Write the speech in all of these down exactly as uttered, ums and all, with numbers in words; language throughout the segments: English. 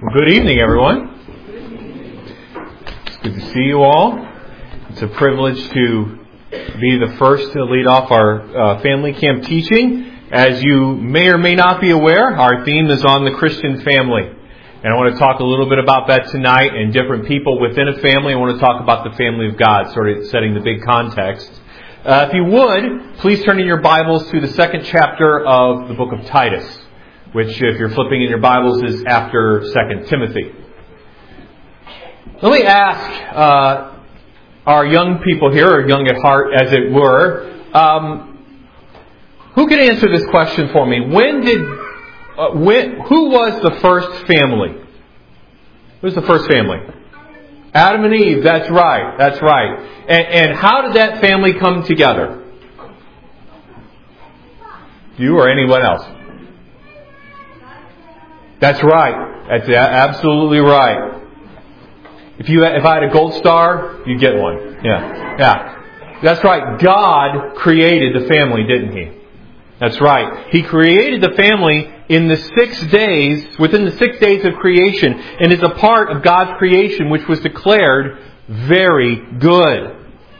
Well, good evening, everyone. It's good to see you all. It's a privilege to be the first to lead off our uh, family camp teaching. As you may or may not be aware, our theme is on the Christian family. And I want to talk a little bit about that tonight and different people within a family. I want to talk about the family of God, sort of setting the big context. Uh, if you would, please turn in your Bibles to the second chapter of the book of Titus, which, if you're flipping in your Bibles, is after Second Timothy. Let me ask uh, our young people here, or young at heart, as it were, um, who can answer this question for me? When did, uh, when, who was the first family? Who was the first family? Adam and Eve. That's right. That's right. And, and how did that family come together? You or anyone else? That's right. That's absolutely right. If you if I had a gold star, you'd get one. Yeah. Yeah. That's right. God created the family, didn't He? That's right. He created the family in the six days, within the six days of creation, and is a part of God's creation, which was declared very good.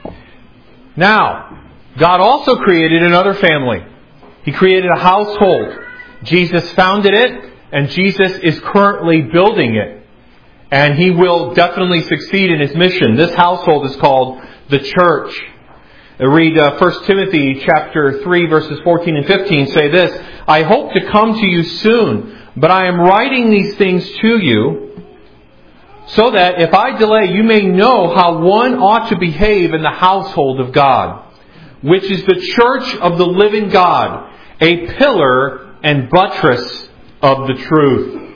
Now, God also created another family. He created a household. Jesus founded it. And Jesus is currently building it. And He will definitely succeed in His mission. This household is called the church. I read uh, First Timothy chapter three, verses fourteen and fifteen say this: I hope to come to you soon, but I am writing these things to you, so that if I delay, you may know how one ought to behave in the household of God, which is the church of the living God, a pillar and buttress of the truth.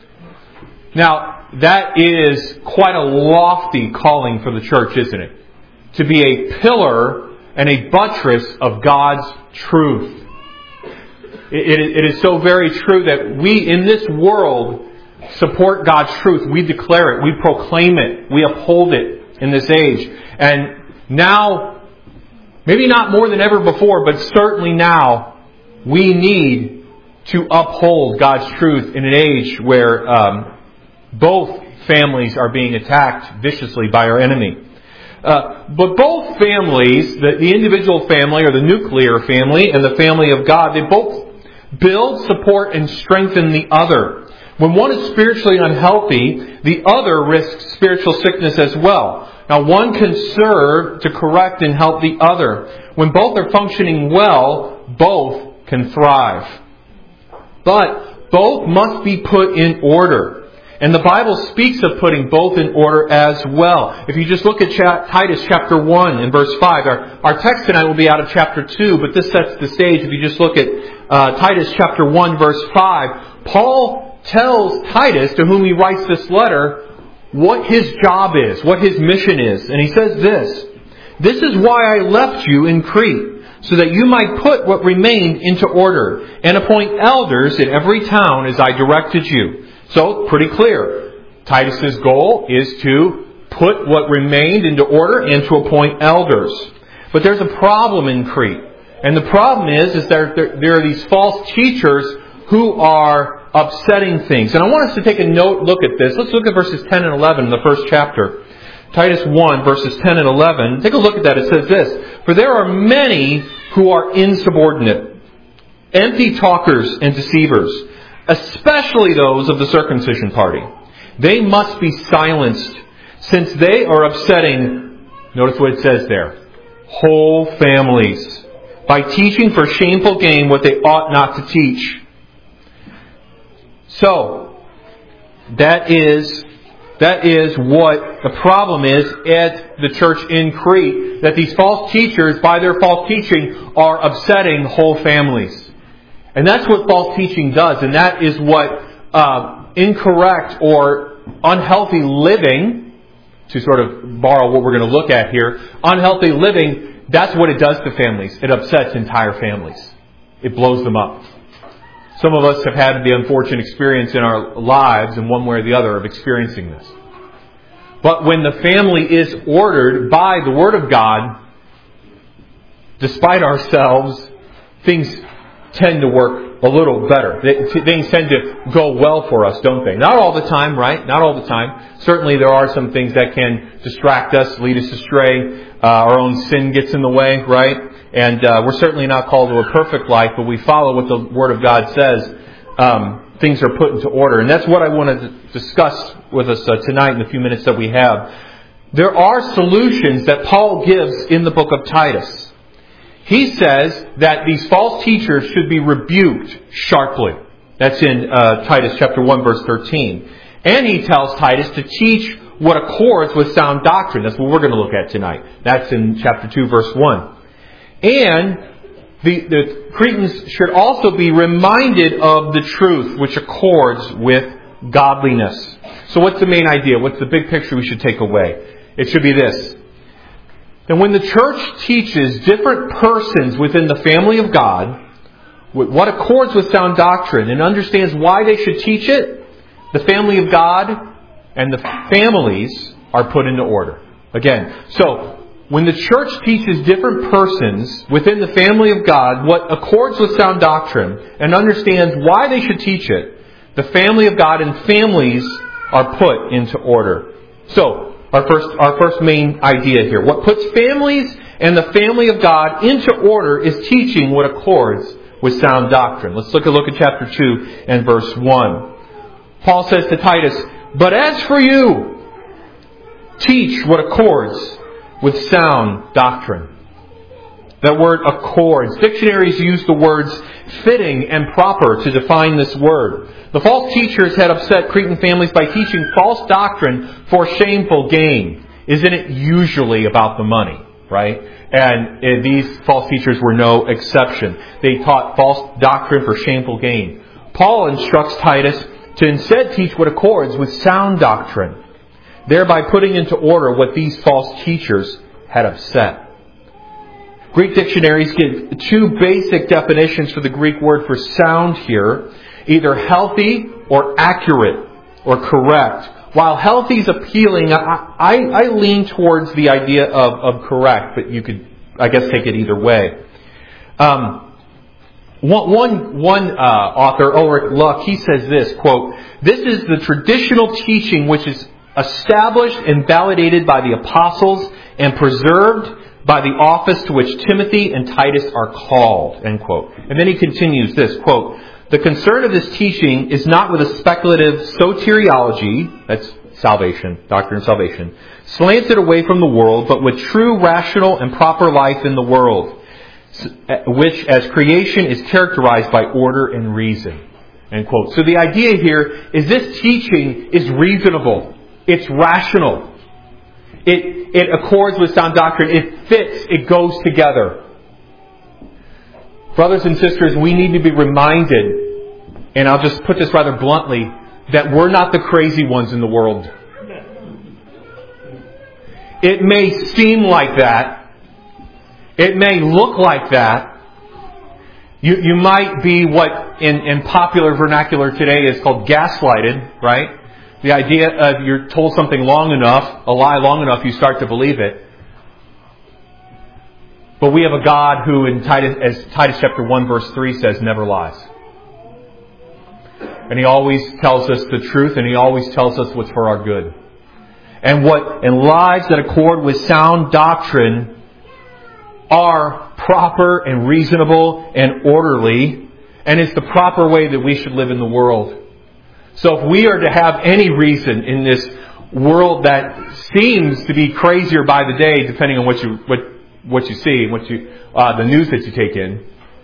Now, that is quite a lofty calling for the church, isn't it? To be a pillar and a buttress of God's truth. It, it, it is so very true that we in this world support God's truth. We declare it. We proclaim it. We uphold it in this age. And now, maybe not more than ever before, but certainly now, we need to uphold God's truth in an age where um, both families are being attacked viciously by our enemy. Uh, but both families, the, the individual family or the nuclear family and the family of God, they both build, support, and strengthen the other. When one is spiritually unhealthy, the other risks spiritual sickness as well. Now, one can serve to correct and help the other. When both are functioning well, both can thrive. But both must be put in order. And the Bible speaks of putting both in order as well. If you just look at Titus chapter one and verse five, our, our text tonight will be out of chapter two, but this sets the stage. If you just look at uh, Titus chapter one verse five, Paul tells Titus, to whom he writes this letter, what his job is, what his mission is. And he says this: This is why I left you in Crete, so that you might put what remained into order, and appoint elders in every town as I directed you. So, pretty clear. Titus's goal is to put what remained into order and to appoint elders. But there's a problem in Crete. And the problem is, is that there, there are these false teachers who are upsetting things. And I want us to take a note, look at this. Let's look at verses ten and eleven in the first chapter. Titus one, verses ten and eleven. Take a look at that. It says this: For there are many who are insubordinate, empty talkers and deceivers, especially those of the circumcision party. They must be silenced, since they are upsetting, notice what it says there, whole families, by teaching for shameful gain what they ought not to teach. So, that is... That is what the problem is at the church in Crete, that these false teachers, by their false teaching, are upsetting whole families. And that's what false teaching does, and that is what uh, incorrect or unhealthy living, to sort of borrow what we're going to look at here, unhealthy living, that's what it does to families. It upsets entire families. It blows them up. Some of us have had the unfortunate experience in our lives, in one way or the other, of experiencing this. But when the family is ordered by the Word of God, despite ourselves, things tend to work a little better. They, they tend to go well for us, don't they? Not all the time, right? Not all the time. Certainly there are some things that can distract us, lead us astray. Uh, our own sin gets in the way, right? And uh, we're certainly not called to a perfect life, but we follow what the Word of God says. Um, things are put into order. And that's what I want to discuss with us uh, tonight in the few minutes that we have. There are solutions that Paul gives in the book of Titus. He says that these false teachers should be rebuked sharply. That's in uh, Titus chapter one, verse thirteen. And he tells Titus to teach what accords with sound doctrine. That's what we're going to look at tonight. That's in chapter two, verse one. And the, the Cretans should also be reminded of the truth which accords with godliness. So what's the main idea? What's the big picture we should take away? It should be this. And when the church teaches different persons within the family of God what accords with sound doctrine and understands why they should teach it, the family of God and the families are put into order. Again, so when the church teaches different persons within the family of God what accords with sound doctrine and understands why they should teach it, the family of God and families are put into order. So, Our first, our first main idea here. What puts families and the family of God into order is teaching what accords with sound doctrine. Let's look a look at chapter two and verse one. Paul says to Titus, "But as for you, teach what accords with sound doctrine." That word accords. Dictionaries use the words fitting and proper to define this word. The false teachers had upset Cretan families by teaching false doctrine for shameful gain. Isn't it usually about the money, right? And these false teachers were no exception. They taught false doctrine for shameful gain. Paul instructs Titus to instead teach what accords with sound doctrine, thereby putting into order what these false teachers had upset. Greek dictionaries give two basic definitions for the Greek word for sound here. Either healthy or accurate or correct. While healthy is appealing, I, I, I lean towards the idea of, of correct, but you could, I guess, take it either way. Um, one one, one uh, author, Ulrich Luck, he says this, quote, "This is the traditional teaching which is established and validated by the apostles and preserved by the office to which Timothy and Titus are called," end quote. And then he continues this, quote, "The concern of this teaching is not with a speculative soteriology," that's salvation, doctrine of salvation, "slanted away from the world, but with true, rational, and proper life in the world, which as creation is characterized by order and reason," end quote. So the idea here is this teaching is reasonable. It's rational. It, it accords with sound doctrine. It fits. It goes together. Brothers and sisters, we need to be reminded, and I'll just put this rather bluntly, that we're not the crazy ones in the world. It may seem like that. It may look like that. You, you might be what in, in popular vernacular today is called gaslighted, right? The idea of you're told something long enough, a lie long enough, you start to believe it. But we have a God who, in Titus, as Titus chapter one, verse three says, never lies. And He always tells us the truth, and He always tells us what's for our good. And what and lives that accord with sound doctrine are proper and reasonable and orderly, and it's the proper way that we should live in the world. So if we are to have any reason in this world that seems to be crazier by the day, depending on what you what what you see, what you uh, the news that you take in,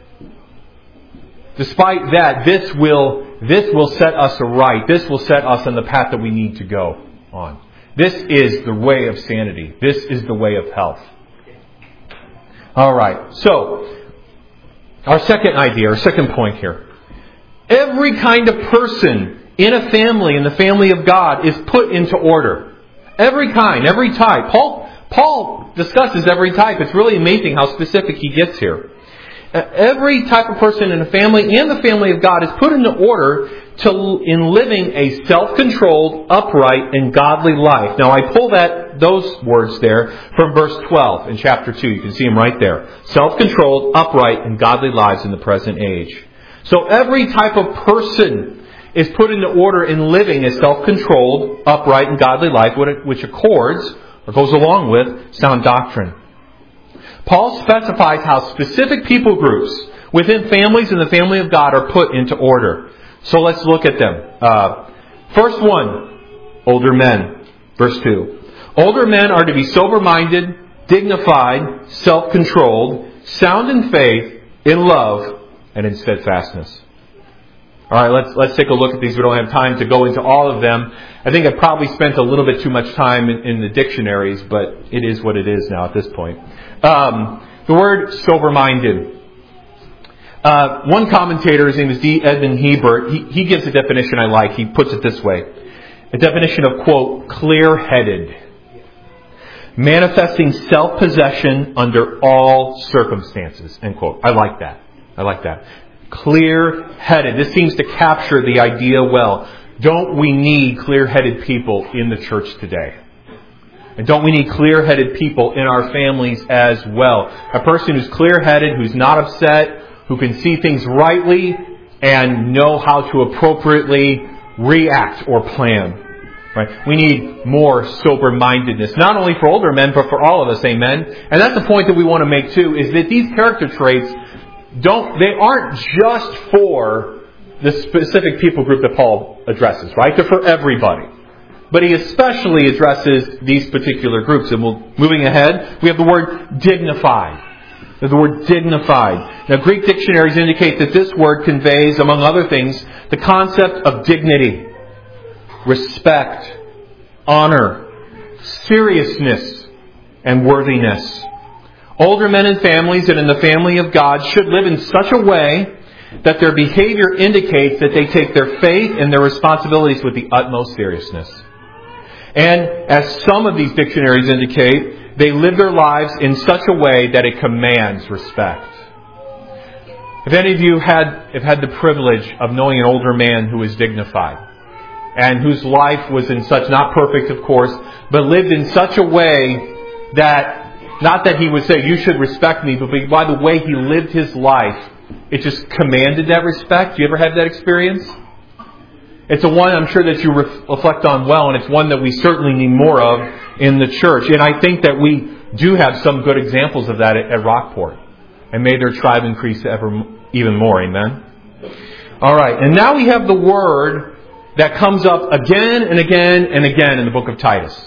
despite that, this will this will set us aright. This will set us on the path that we need to go on. This is the way of sanity. This is the way of health. All right. So, our second idea, our second point here. Every kind of person in a family, in the family of God, is put into order. Every kind, every type. Paul, Paul discusses every type. It's really amazing how specific he gets here. Every type of person in a family and the family of God is put into order to in living a self-controlled, upright, and godly life. Now, I pull that those words there from verse twelve in chapter two. You can see them right there. Self-controlled, upright, and godly lives in the present age. So every type of person is put into order in living a self-controlled, upright, and godly life, which accords, or goes along with, sound doctrine. Paul specifies how specific people groups within families and the family of God are put into order. So let's look at them. Uh, first one, older men. Verse two. Older men are to be sober-minded, dignified, self-controlled, sound in faith, in love, and in steadfastness. All right, let's let's take a look at these. We don't have time to go into all of them. I think I probably spent a little bit too much time in, in the dictionaries, but it is what it is now at this point. Um, the word sober-minded. Uh, one commentator, his name is D. Edmund Hebert, he, he gives a definition I like. He puts it this way. A definition of, quote, clear-headed. Manifesting self-possession under all circumstances, end quote. I like that. I like that. Clear-headed. This seems to capture the idea well. Don't we need clear-headed people in the church today? And don't we need clear-headed people in our families as well? A person who's clear-headed, who's not upset, who can see things rightly and know how to appropriately react or plan. Right? We need more sober-mindedness, not only for older men, but for all of us, amen? And that's the point that we want to make too, is that these character traits don't, they aren't just for the specific people group that Paul addresses, right? They're for everybody. But he especially addresses these particular groups. And we'll, moving ahead, we have the word dignified. There's the word dignified. Now, Greek dictionaries indicate that this word conveys, among other things, the concept of dignity, respect, honor, seriousness, and worthiness. Older men and families and in the family of God should live in such a way that their behavior indicates that they take their faith and their responsibilities with the utmost seriousness. And as some of these dictionaries indicate, they live their lives in such a way that it commands respect. If any of you had, have had the privilege of knowing an older man who is dignified, and whose life was in such, not perfect of course, but lived in such a way that, not that he would say, you should respect me, but by the way he lived his life, it just commanded that respect. You ever had that experience? It's a one I'm sure that you reflect on well, and it's one that we certainly need more of in the church. And I think that we do have some good examples of that at, at Rockport. And may their tribe increase ever even more. Amen? All right. And now we have the word that comes up again and again and again in the book of Titus.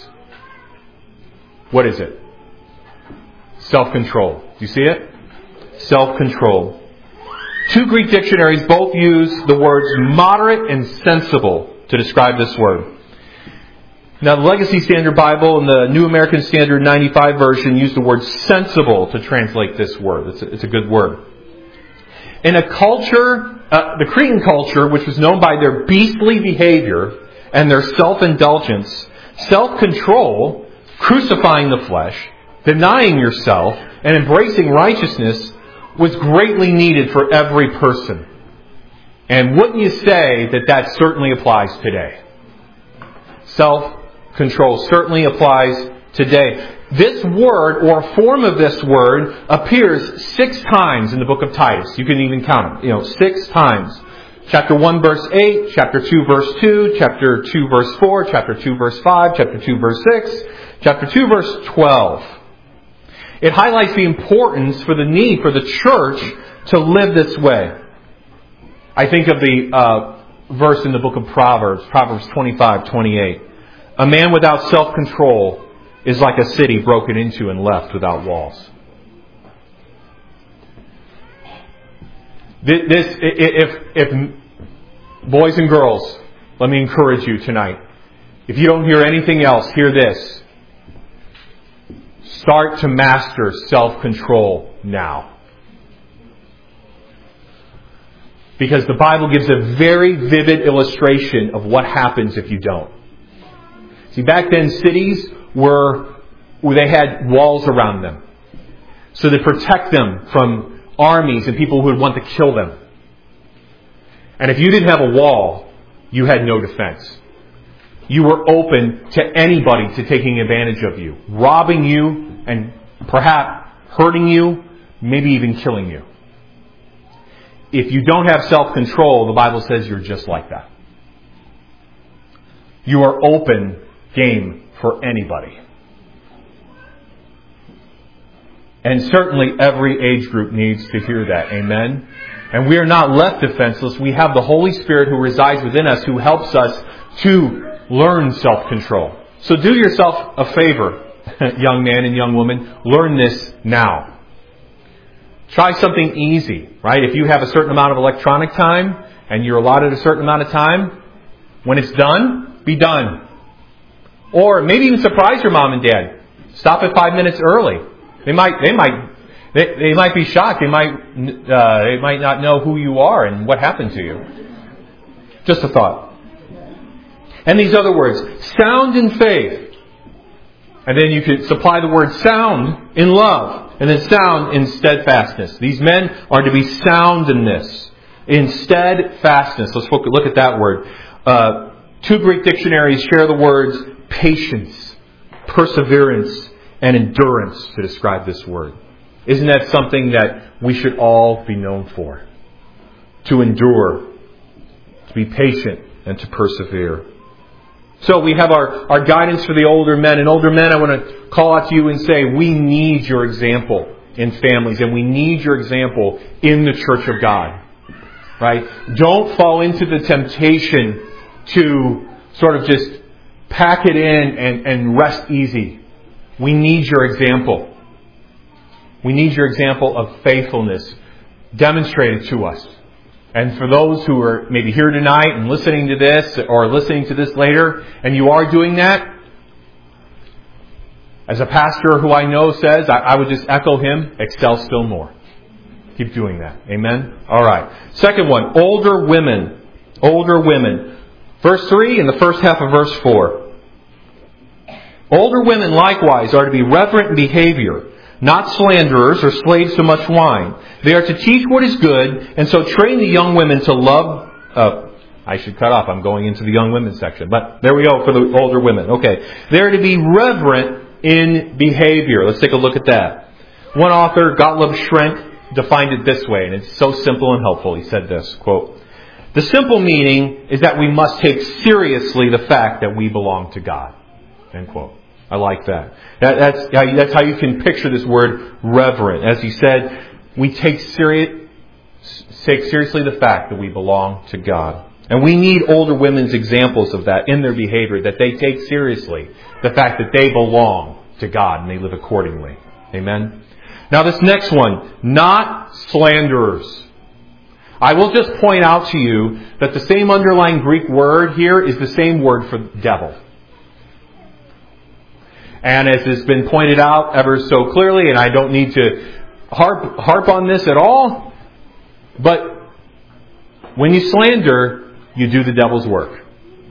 What is it? Self-control. Do you see it? Self-control. Two Greek dictionaries both use the words moderate and sensible to describe this word. Now, the Legacy Standard Bible and the New American Standard ninety-five version use the word sensible to translate this word. It's a, it's a good word. In a culture, uh, the Cretan culture, which was known by their beastly behavior and their self-indulgence, self-control, crucifying the flesh, denying yourself, and embracing righteousness was greatly needed for every person. And wouldn't you say that that certainly applies today? Self-control certainly applies today. This word, or a form of this word, appears six times in the book of Titus. You can even count them. You know, six times. Chapter one, verse eight, chapter two, verse two, chapter two, verse four, chapter two, verse five, chapter two, verse six, chapter two, verse twelve. It highlights the importance for the need for the church to live this way. I think of the uh, verse in the book of Proverbs, Proverbs twenty-five twenty-eight. A man without self-control is like a city broken into and left without walls. This, if, if boys and girls, let me encourage you tonight. If you don't hear anything else, hear this. Start to master self-control now. Because the Bible gives a very vivid illustration of what happens if you don't. See, back then cities were where they had walls around them. So they protect them from armies and people who would want to kill them. And if you didn't have a wall, you had no defense. You were open to anybody to taking advantage of you, robbing you, and perhaps hurting you, maybe even killing you. if you don't have self-control, the Bible says you're just like that. You are open game for anybody. And certainly every age group needs to hear that. Amen? And we are not left defenseless. We have the Holy Spirit who resides within us, who helps us to learn self-control. So do yourself a favor, young man and young woman. Learn this now. Try something easy, right? If you have a certain amount of electronic time and you're allotted a certain amount of time, when it's done, be done. Or maybe even surprise your mom and dad. Stop at five minutes early. They might, they might, they, they might be shocked. They might, uh, they might not know who you are and what happened to you. Just a thought. And these other words, sound in faith. And then you could supply the word sound in love. And then sound in steadfastness. These men are to be sound in this. In steadfastness. Let's look at that word. Uh, two Greek dictionaries share the words patience, perseverance, and endurance to describe this word. Isn't that something that we should all be known for? To endure, to be patient, and to persevere. So we have our, our guidance for the older men. And older men, I want to call out to you and say, we need your example in families. And we need your example in the church of God. Right? Don't fall into the temptation to sort of just pack it in and, and rest easy. We need your example. We need your example of faithfulness demonstrated to us. And for those who are maybe here tonight and listening to this or listening to this later, and you are doing that, as a pastor who I know says, I, I would just echo him, excel still more. Keep doing that. Amen? All right. Second one, older women. Older women. Verse three and the first half of verse four. Older women likewise are to be reverent in behavior, not slanderers or slaves to much wine. They are to teach what is good, and so train the young women to love... Uh, I should cut off. I'm going into the young women section. But there we go for the older women. Okay. They are to be reverent in behavior. Let's take a look at that. One author, Gottlob Schrenk, defined it this way, and it's so simple and helpful. He said this, quote, "The simple meaning is that we must take seriously the fact that we belong to God." End quote. I like that. that that's, that's how you can picture this word reverent. As he said, we take, seri- take seriously the fact that we belong to God. And we need older women's examples of that in their behavior, that they take seriously the fact that they belong to God and they live accordingly. Amen? Now this next one, not slanderers. I will just point out to you that the same underlying Greek word here is the same word for devil. And as has been pointed out ever so clearly, and I don't need to harp, harp on this at all, but when you slander, you do the devil's work.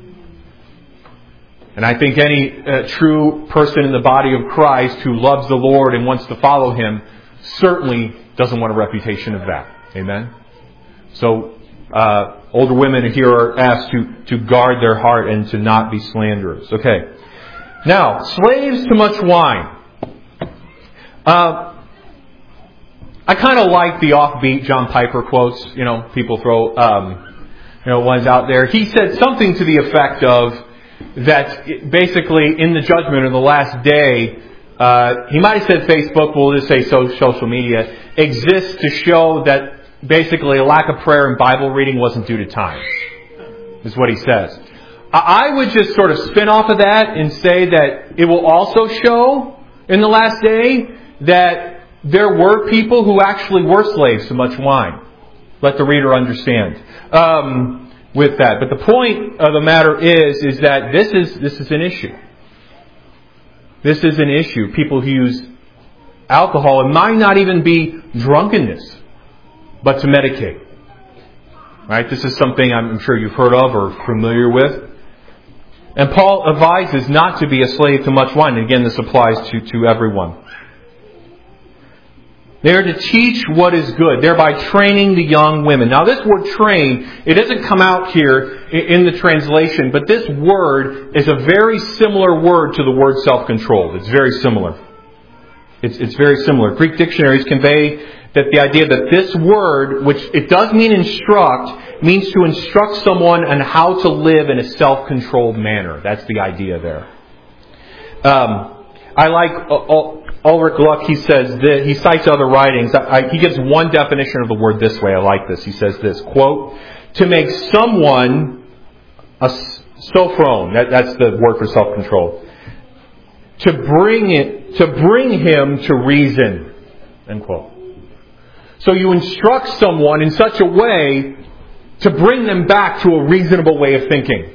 And I think any uh, true person in the body of Christ who loves the Lord and wants to follow Him certainly doesn't want a reputation of that. Amen? So, uh, older women here are asked to, to guard their heart and to not be slanderers. Okay. Now, slaves to much wine. Uh, I kind of like the offbeat John Piper quotes. You know, people throw, um, you know, ones out there. He said something to the effect of that basically in the judgment of the last day, uh, he might have said Facebook, we'll just say social media, exists to show that basically a lack of prayer and Bible reading wasn't due to time. Is what he says. I would just sort of spin off of that and say that it will also show in the last day that there were people who actually were slaves to much wine. Let the reader understand um, with that. But the point of the matter is, is that this is this is an issue. This is an issue. People who use alcohol, it might not even be drunkenness, but to medicate. Right? This is something I'm sure you've heard of or familiar with. And Paul advises not to be a slave to much wine. And again, this applies to, to everyone. They are to teach what is good, thereby training the young women. Now this word train, it doesn't come out here in the translation, but this word is a very similar word to the word self-controlled. It's very similar. It's, it's very similar. Greek dictionaries convey that the idea that this word, which it does mean instruct, means to instruct someone on how to live in a self-controlled manner. That's the idea there. Um, I like uh, Ulrich Gluck. He says that he cites other writings. I, I, he gives one definition of the word this way. I like this. He says this, quote, to make someone a sophron, that, that's the word for self-control, to bring it, to bring him to reason, end quote. So you instruct someone in such a way to bring them back to a reasonable way of thinking.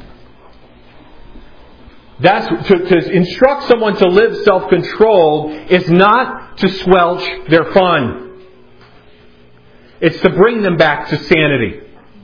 That's to, to instruct someone to live self-controlled is not to squelch their fun. It's to bring them back to sanity.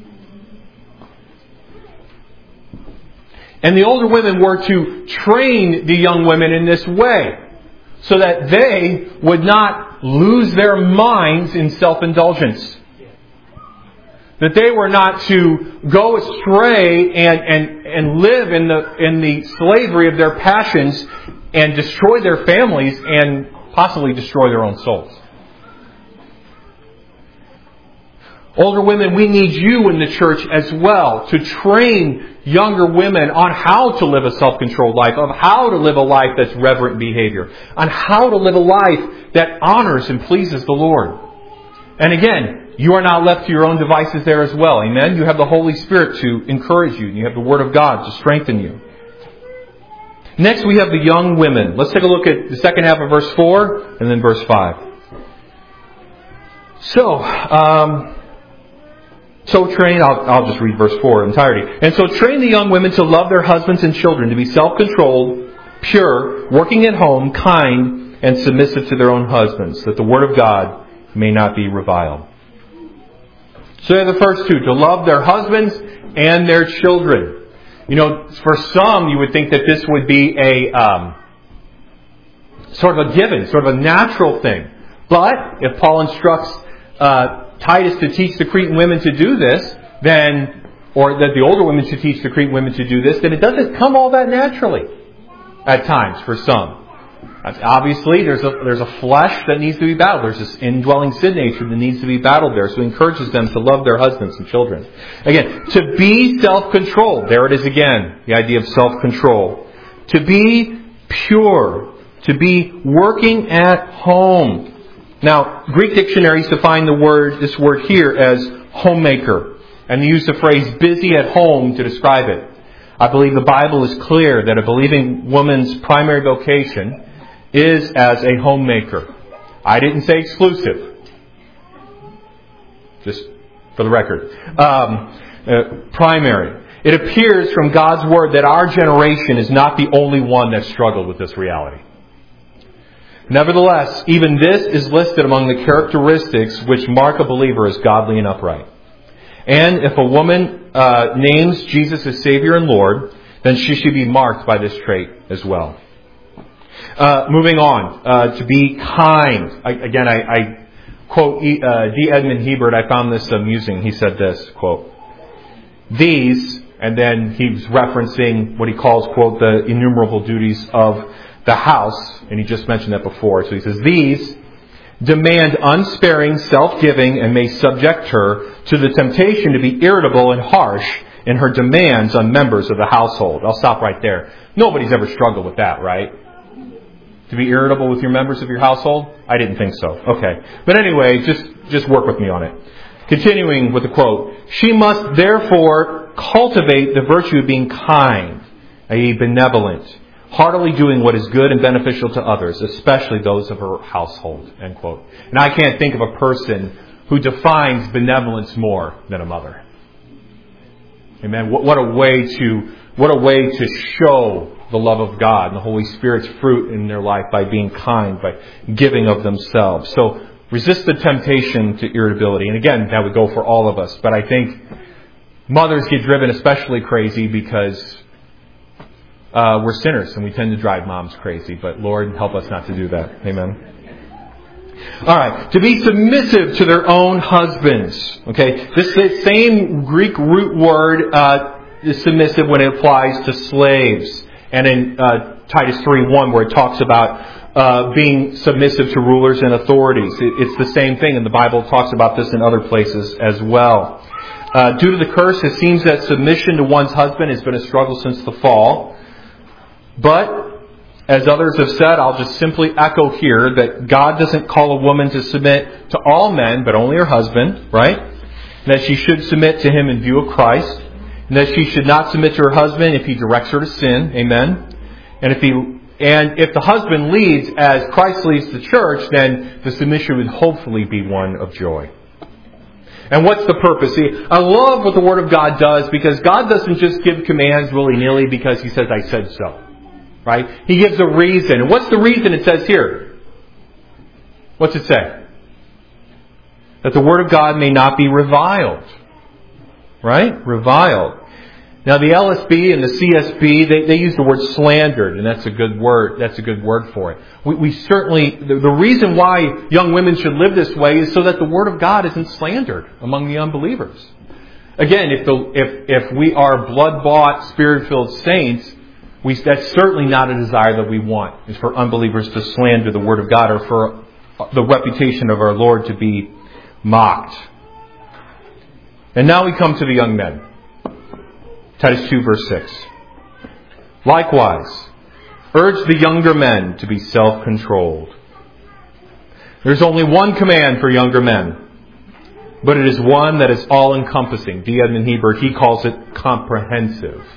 And the older women were to train the young women in this way, so that they would not lose their minds in self-indulgence. That they were not to go astray and, and, and live in the, in the slavery of their passions and destroy their families and possibly destroy their own souls. Older women, we need you in the church as well to train younger women on how to live a self-controlled life, of how to live a life that's reverent behavior, on how to live a life that honors and pleases the Lord. And again, you are not left to your own devices there as well. Amen? You have the Holy Spirit to encourage you, and you have the Word of God to strengthen you. Next, we have the young women. Let's take a look at the second half of verse four and then verse five. So, um... So train, I'll, I'll just read verse four in entirety. And so train the young women to love their husbands and children, to be self-controlled, pure, working at home, kind, and submissive to their own husbands, that the word of God may not be reviled. So they're the first two, to love their husbands and their children. You know, for some, you would think that this would be a um, sort of a given, sort of a natural thing. But if Paul instructs uh Titus to teach the Cretan women to do this, then, or that the older women should teach the Cretan women to do this, then it doesn't come all that naturally at times for some. Obviously, there's a, there's a flesh that needs to be battled. There's this indwelling sin nature that needs to be battled there. So he encourages them to love their husbands and children. Again, to be self-controlled. There it is again, the idea of self-control. To be pure. To be working at home. Now, Greek dictionaries define the word, this word here as homemaker, and they use the phrase busy at home to describe it. I believe the Bible is clear that a believing woman's primary vocation is as a homemaker. I didn't say exclusive. Just for the record. Um, uh, primary. It appears from God's Word that our generation is not the only one that struggled with this reality. Nevertheless, even this is listed among the characteristics which mark a believer as godly and upright. And if a woman uh, names Jesus as Savior and Lord, then she should be marked by this trait as well. Uh, moving on, uh, to be kind. I, again, I, I quote uh, D. Edmund Hebert. I found this amusing. He said this, quote, these, and then he's referencing what he calls, quote, the innumerable duties of the house, and he just mentioned that before. So he says, these demand unsparing self-giving and may subject her to the temptation to be irritable and harsh in her demands on members of the household. I'll stop right there. Nobody's ever struggled with that, right? To be irritable with your members of your household? I didn't think so. Okay. But anyway, just, just work with me on it. Continuing with the quote, she must therefore cultivate the virtue of being kind, that is benevolent, heartily doing what is good and beneficial to others, especially those of her household, end quote. And I can't think of a person who defines benevolence more than a mother. Amen. What, what a way to, what a way to show the love of God and the Holy Spirit's fruit in their life by being kind, by giving of themselves. So resist the temptation to irritability. And again, that would go for all of us. But I think mothers get driven especially crazy because Uh, we're sinners and we tend to drive moms crazy, but Lord, help us not to do that. Amen. All right. To be submissive to their own husbands. Okay. This, this same Greek root word uh, is submissive when it applies to slaves. And in uh, Titus three one, where it talks about uh, being submissive to rulers and authorities. It, it's the same thing, and the Bible talks about this in other places as well. Uh, due to the curse, it seems that submission to one's husband has been a struggle since the fall. But, as others have said, I'll just simply echo here that God doesn't call a woman to submit to all men, but only her husband, right? And that she should submit to him in view of Christ. And that she should not submit to her husband if he directs her to sin. Amen. And if he, and if the husband leads as Christ leads the church, then the submission would hopefully be one of joy. And what's the purpose? See, I love what the Word of God does, because God doesn't just give commands willy-nilly because He says, I said so. Right? He gives a reason. And what's the reason it says here? What's it say? That the Word of God may not be reviled. Right? Reviled. Now the L S B and the C S B, they, they use the word slandered, and that's a good word. That's a good word for it. We, we certainly, the, the reason why young women should live this way is so that the Word of God isn't slandered among the unbelievers. Again, if the if if we are blood-bought, Spirit-filled saints, we, that's certainly not a desire that we want, is for unbelievers to slander the Word of God or for the reputation of our Lord to be mocked. And now we come to the young men. Titus two, verse six. Likewise, urge the younger men to be self-controlled. There's only one command for younger men, but it is one that is all-encompassing. D. Edmund Hebert, he calls it comprehensive.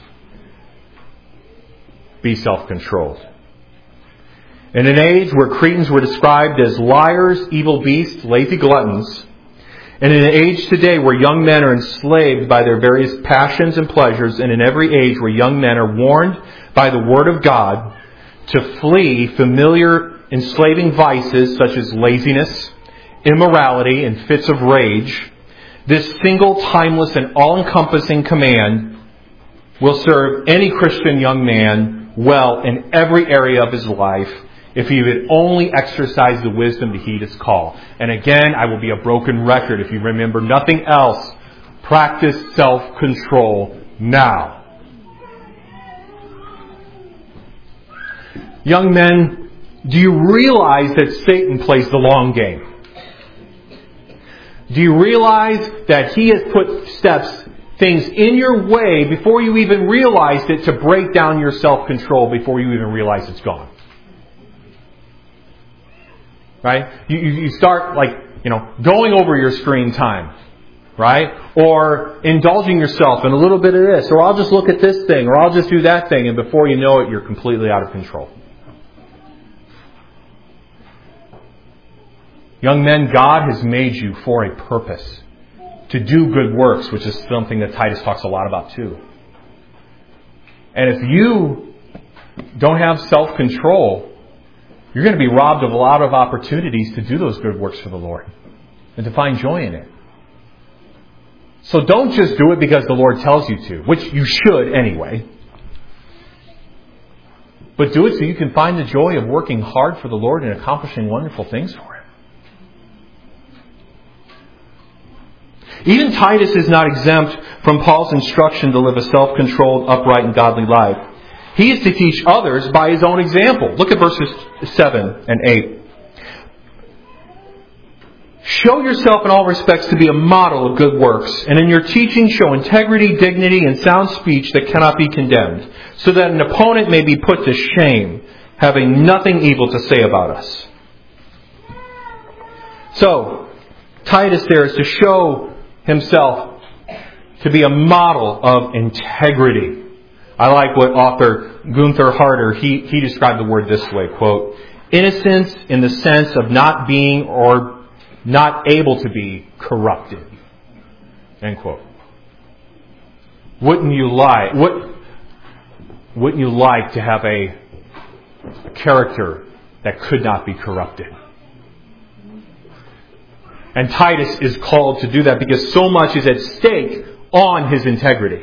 Be self-controlled. In an age where Cretans were described as liars, evil beasts, lazy gluttons, and in an age today where young men are enslaved by their various passions and pleasures, and in every age where young men are warned by the Word of God to flee familiar enslaving vices such as laziness, immorality, and fits of rage, this single, timeless, and all-encompassing command will serve any Christian young man well in every area of his life, if he would only exercise the wisdom to heed his call. And again, I will be a broken record if you remember nothing else. Practice self-control now. Young men, do you realize that Satan plays the long game? Do you realize that he has put steps, things in your way before you even realized it, to break down your self-control before you even realize it's gone? Right? You, you start like, you know, going over your screen time. Right? Or indulging yourself in a little bit of this. Or I'll just look at this thing. Or I'll just do that thing. And before you know it, you're completely out of control. Young men, God has made you for a purpose. To do good works, which is something that Titus talks a lot about too. And if you don't have self-control, you're going to be robbed of a lot of opportunities to do those good works for the Lord and to find joy in it. So don't just do it because the Lord tells you to, which you should anyway. But do it so you can find the joy of working hard for the Lord and accomplishing wonderful things for Him. Even Titus is not exempt from Paul's instruction to live a self-controlled, upright, and godly life. He is to teach others by his own example. Look at verses seven and eight. Show yourself in all respects to be a model of good works, and in your teaching show integrity, dignity, and sound speech that cannot be condemned, so that an opponent may be put to shame, having nothing evil to say about us. So, Titus there is to show himself to be a model of integrity. I like what author Gunther Harder, he, he described the word this way, quote, innocence in the sense of not being or not able to be corrupted. End quote. Wouldn't you like, what, wouldn't you like to have a, a character that could not be corrupted? And Titus is called to do that because so much is at stake on his integrity.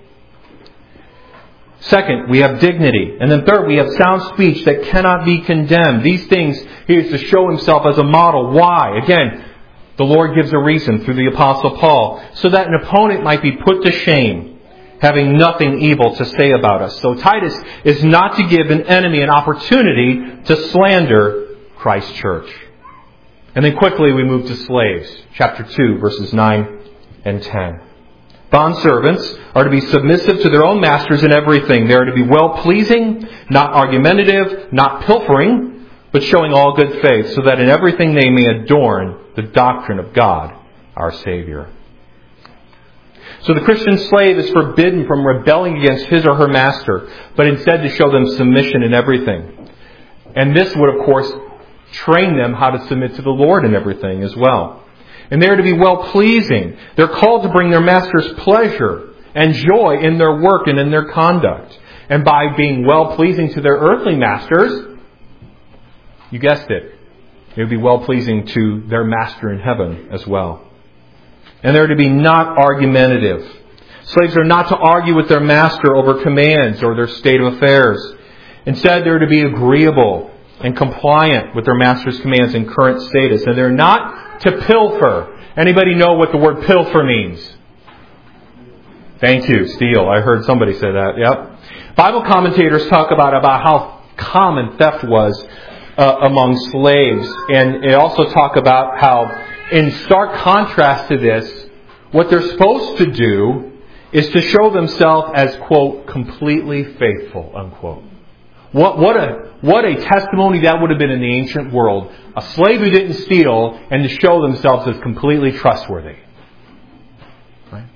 Second, we have dignity. And then third, we have sound speech that cannot be condemned. These things, he is to show himself as a model. Why? Again, the Lord gives a reason through the Apostle Paul. So that an opponent might be put to shame, having nothing evil to say about us. So Titus is not to give an enemy an opportunity to slander Christ's church. And then quickly we move to slaves. Chapter two, verses nine and ten. Bondservants are to be submissive to their own masters in everything. They are to be well-pleasing, not argumentative, not pilfering, but showing all good faith, so that in everything they may adorn the doctrine of God, our Savior. So the Christian slave is forbidden from rebelling against his or her master, but instead to show them submission in everything. And this would, of course, train them how to submit to the Lord in everything as well. And they are to be well-pleasing. They're called to bring their masters pleasure and joy in their work and in their conduct. And by being well-pleasing to their earthly masters, you guessed it, they would be well-pleasing to their master in heaven as well. And they're to be not argumentative. Slaves are not to argue with their master over commands or their state of affairs. Instead, they're to be agreeable and compliant with their master's commands and current status. And they're not to pilfer. Anybody know what the word pilfer means? Thank you, steal. I heard somebody say that. Yep. Bible commentators talk about, about how common theft was uh, among slaves. And they also talk about how, in stark contrast to this, what they're supposed to do is to show themselves as, quote, completely faithful, unquote. What, what a what a testimony that would have been in the ancient world. A slave who didn't steal and to show themselves as completely trustworthy. Right?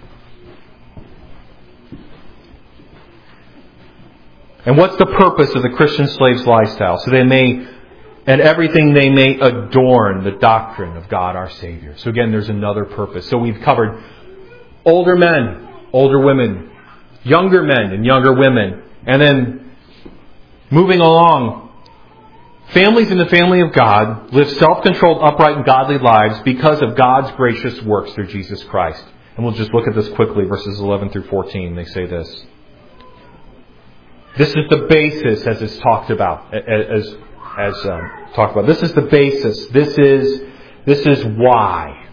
And what's the purpose of the Christian slave's lifestyle? So they may, and everything they may adorn the doctrine of God our Savior. So again, there's another purpose. So we've covered older men, older women, younger men and younger women, and then moving along, families in the family of God live self-controlled, upright, and godly lives because of God's gracious works through Jesus Christ. And we'll just look at this quickly, verses eleven through fourteen. They say this. This is the basis, as it's talked about, as as um, talked about. This is the basis. This is this is why.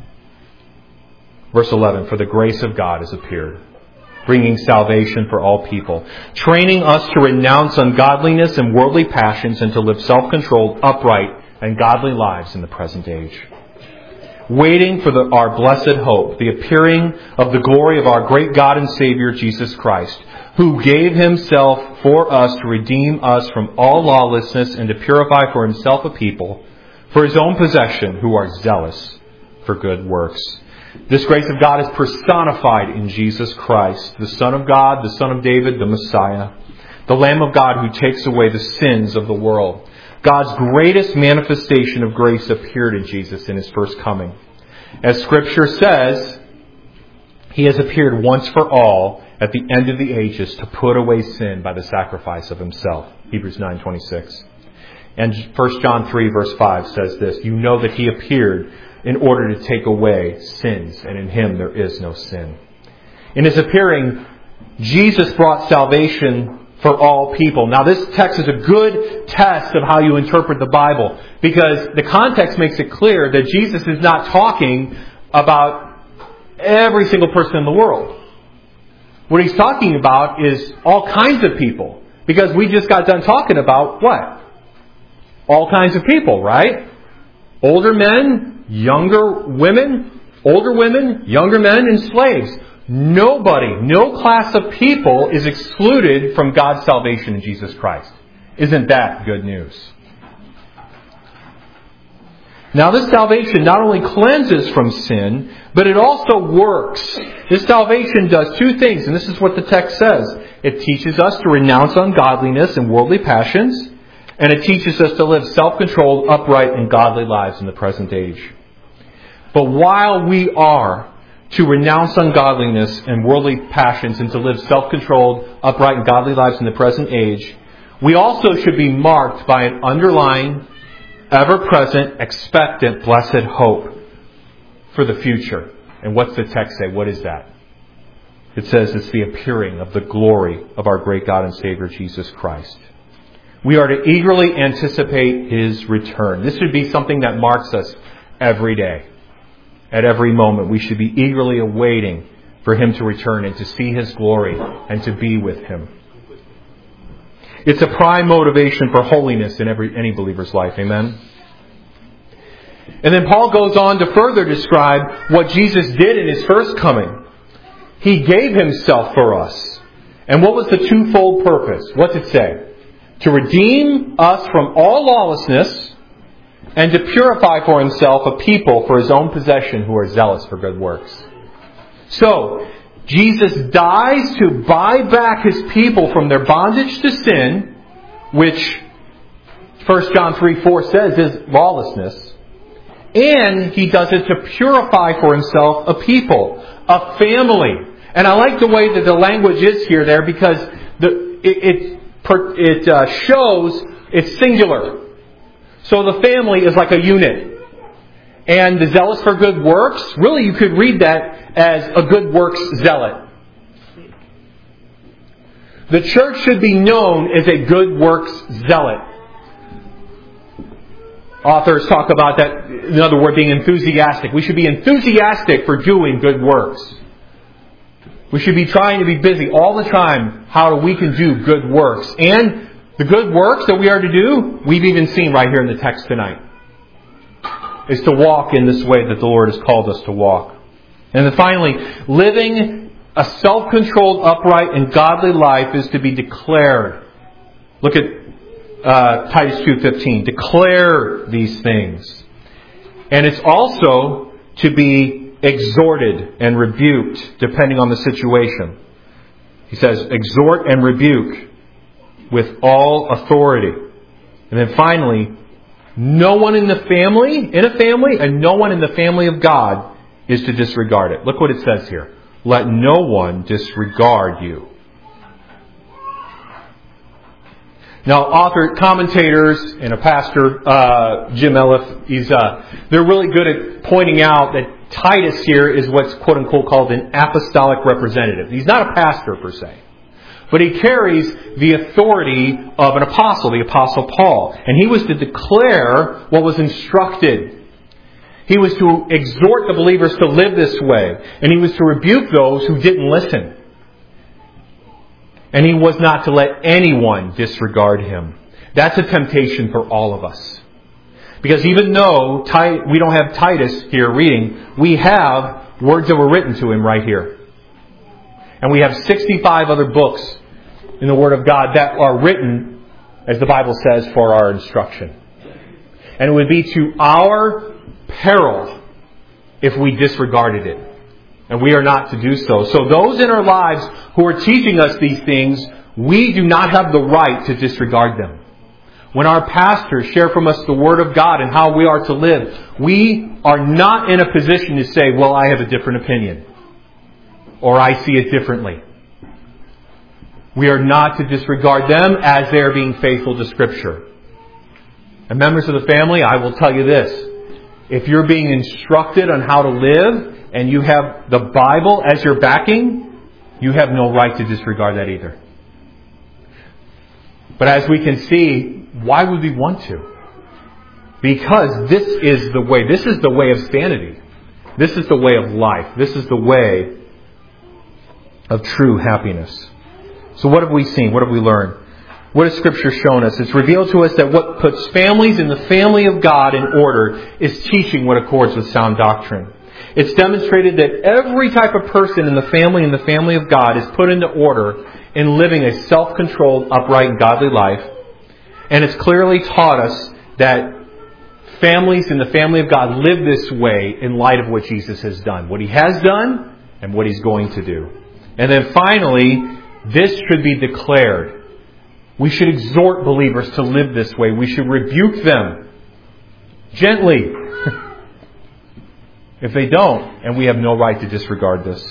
Verse eleven. For the grace of God has appeared, bringing salvation for all people, training us to renounce ungodliness and worldly passions and to live self-controlled, upright, and godly lives in the present age. Waiting for the, our blessed hope, the appearing of the glory of our great God and Savior, Jesus Christ, who gave Himself for us to redeem us from all lawlessness and to purify for Himself a people, for His own possession, who are zealous for good works. This grace of God is personified in Jesus Christ, the Son of God, the Son of David, the Messiah, the Lamb of God who takes away the sins of the world. God's greatest manifestation of grace appeared in Jesus in His first coming. As Scripture says, He has appeared once for all at the end of the ages to put away sin by the sacrifice of Himself. Hebrews nine twenty-six. And First John three verse five says this, you know that He appeared in order to take away sins, and in Him there is no sin. In His appearing, Jesus brought salvation for all people. Now this text is a good test of how you interpret the Bible, because the context makes it clear that Jesus is not talking about every single person in the world. What He's talking about is all kinds of people, because we just got done talking about what? All kinds of people, right? Older men, younger women, older women, younger men, and slaves. Nobody, no class of people is excluded from God's salvation in Jesus Christ. Isn't that good news? Now this salvation not only cleanses from sin, but it also works. This salvation does two things, and this is what the text says. It teaches us to renounce ungodliness and worldly passions, and it teaches us to live self-controlled, upright, and godly lives in the present age. But while we are to renounce ungodliness and worldly passions and to live self-controlled, upright, and godly lives in the present age, we also should be marked by an underlying, ever-present, expectant, blessed hope for the future. And what's the text say? What is that? It says it's the appearing of the glory of our great God and Savior, Jesus Christ. We are to eagerly anticipate His return. This should be something that marks us every day. At every moment, we should be eagerly awaiting for Him to return and to see His glory and to be with Him. It's a prime motivation for holiness in every any believer's life. Amen? And then Paul goes on to further describe what Jesus did in His first coming. He gave Himself for us. And what was the twofold purpose? What's it say? To redeem us from all lawlessness and to purify for Himself a people for His own possession who are zealous for good works. So, Jesus dies to buy back His people from their bondage to sin, which First John three four says is lawlessness. And He does it to purify for Himself a people, a family. And I like the way that the language is here there because the, it, it, it uh, shows it's singular. So the family is like a unit. And the zealous for good works, really you could read that as a good works zealot. The church should be known as a good works zealot. Authors talk about that, another word being enthusiastic. We should be enthusiastic for doing good works. We should be trying to be busy all the time how we can do good works. And the good works that we are to do, we've even seen right here in the text tonight, is to walk in this way that the Lord has called us to walk. And then finally, living a self-controlled, upright, and godly life is to be declared. Look at uh, Titus two fifteen. Declare these things. And it's also to be exhorted and rebuked, depending on the situation. He says, exhort and rebuke with all authority. And then finally, no one in the family, in a family, and no one in the family of God is to disregard it. Look what it says here. Let no one disregard you. Now, author, commentators, and a pastor, uh, Jim Elliff, he's, uh, they're really good at pointing out that Titus here is what's quote unquote called an apostolic representative. He's not a pastor per se, but he carries the authority of an apostle, the Apostle Paul. And he was to declare what was instructed. He was to exhort the believers to live this way. And he was to rebuke those who didn't listen. And he was not to let anyone disregard him. That's a temptation for all of us. Because even though we don't have Titus here reading, we have words that were written to him right here. And we have sixty-five other books in the Word of God that are written, as the Bible says, for our instruction. And it would be to our peril if we disregarded it. And we are not to do so. So those in our lives who are teaching us these things, we do not have the right to disregard them. When our pastors share from us the Word of God and how we are to live, we are not in a position to say, well, I have a different opinion. Or I see it differently. We are not to disregard them as they are being faithful to Scripture. And members of the family, I will tell you this. If you're being instructed on how to live and you have the Bible as your backing, you have no right to disregard that either. But as we can see, why would we want to? Because this is the way. This is the way of sanity. This is the way of life. This is the way of true happiness. So what have we seen? What have we learned? What has Scripture shown us? It's revealed to us that what puts families in the family of God in order is teaching what accords with sound doctrine. It's demonstrated that every type of person in the family and the family of God is put into order in living a self-controlled, upright, and godly life. And it's clearly taught us that families in the family of God live this way in light of what Jesus has done. What He has done and what He's going to do. And then finally, this should be declared. We should exhort believers to live this way. We should rebuke them gently if they don't, and we have no right to disregard this.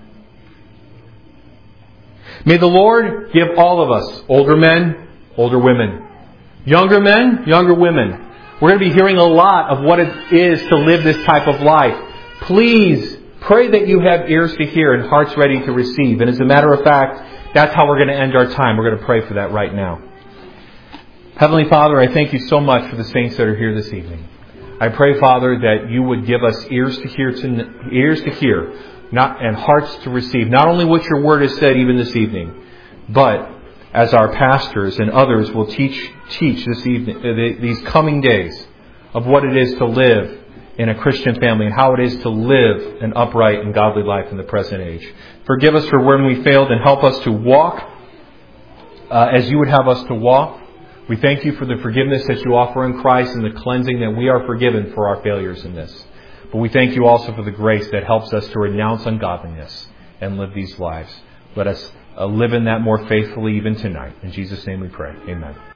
May the Lord give all of us, older men, older women, younger men, younger women. We're going to be hearing a lot of what it is to live this type of life. Please pray that you have ears to hear and hearts ready to receive. And as a matter of fact, that's how we're going to end our time. We're going to pray for that right now. Heavenly Father, I thank you so much for the saints that are here this evening. I pray, Father, that you would give us ears to hear, to, ears to hear not and hearts to receive not only what your word has said even this evening, but as our pastors and others will teach teach this evening, uh, these coming days, of what it is to live in a Christian family and how it is to live an upright and godly life in the present age. Forgive us for when we failed and help us to walk uh, as you would have us to walk. We thank you for the forgiveness that you offer in Christ and the cleansing that we are forgiven for our failures in this. But we thank you also for the grace that helps us to renounce ungodliness and live these lives. Let us uh, live in that more faithfully even tonight. In Jesus' name we pray. Amen.